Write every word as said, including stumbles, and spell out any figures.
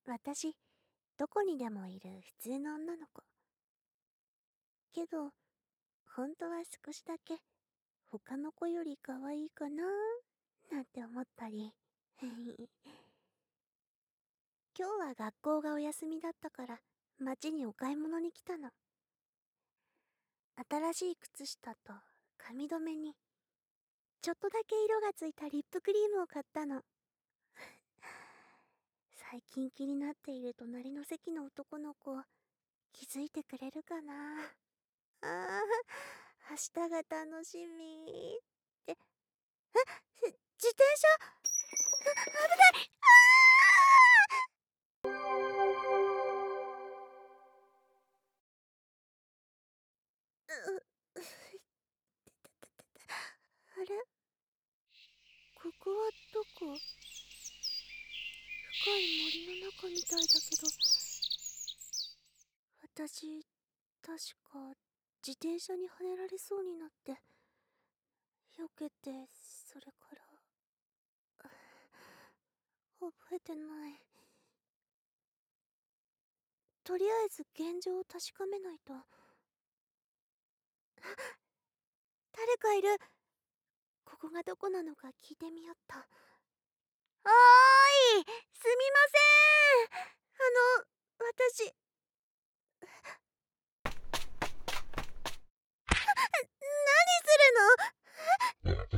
私、どこにでもいる普通の女の子。けど、本当は少しだけ他の子より可愛いかなーなんて思ったり。今日は学校がお休みだったから街にお買い物に来たの。新しい靴下と髪留めにちょっとだけ色がついたリップクリームを買ったの。最近気になっている隣の席の男の子、気づいてくれるかな。ああ、明日が楽しみって。え、自転車、あ、危ない。あう、あれ、ここはどこ？深い森の中みたいだけど、私、確か自転車にはねられそうになって避けて、それから覚えてない。とりあえず現状を確かめないと。誰かいる。ここがどこなのか聞いてみよっと。おーい、すみません。あの、私、何するの？